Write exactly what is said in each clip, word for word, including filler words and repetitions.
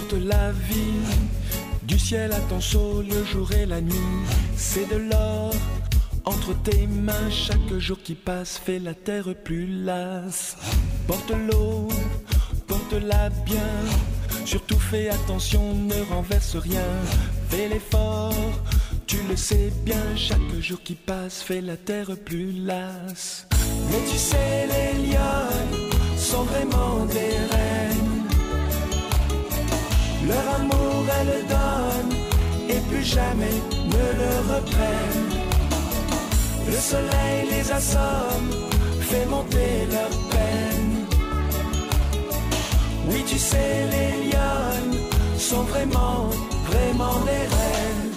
porte la vie. Du ciel à ton saut, le jour et la nuit. C'est de l'or entre tes mains. Chaque jour qui passe fait la terre plus lasse. Porte l'eau, porte-la bien. Surtout fais attention, ne renverse rien. Fais l'effort, tu le sais bien. Chaque jour qui passe fait la terre plus lasse. Mais tu sais, les lionnes sont vraiment des reines. Leur amour elles donnent et plus jamais ne le reprennent. Le soleil les assomme, fait monter leur peine. Oui, tu sais, les lionnes sont vraiment, vraiment des reines.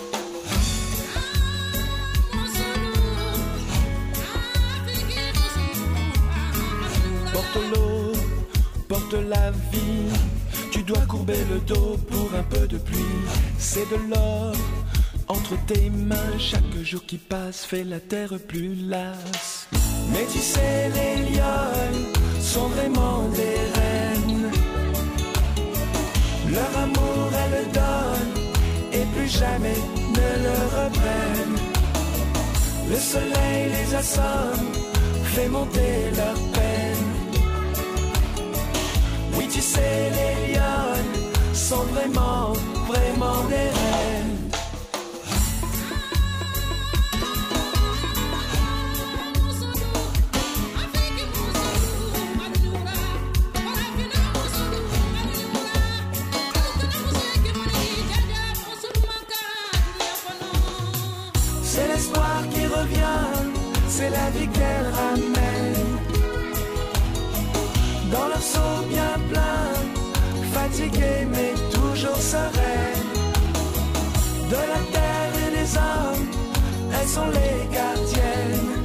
Porte l'eau, porte la vie. Tu dois courber le dos pour un peu de pluie. C'est de l'or entre tes mains. Chaque jour qui passe fait la terre plus lasse. Mais tu sais, les lionnes sont vraiment des reines. Leur amour elles donnent et plus jamais ne le reprennent. Le soleil les assomme, fait monter leur peine. Oui, tu sais, les lionnes sont vraiment, vraiment des reines. C'est l'espoir qui revient, c'est la vie qu'elle ramène. Dans leur seau bien plein, fatiguée mais toujours sereine. De la terre et des hommes, elles sont les gardiennes.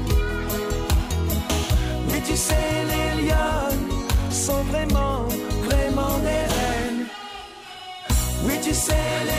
Mais tu sais, les lionnes sont vraiment, vraiment des reines. Oui, tu sais, les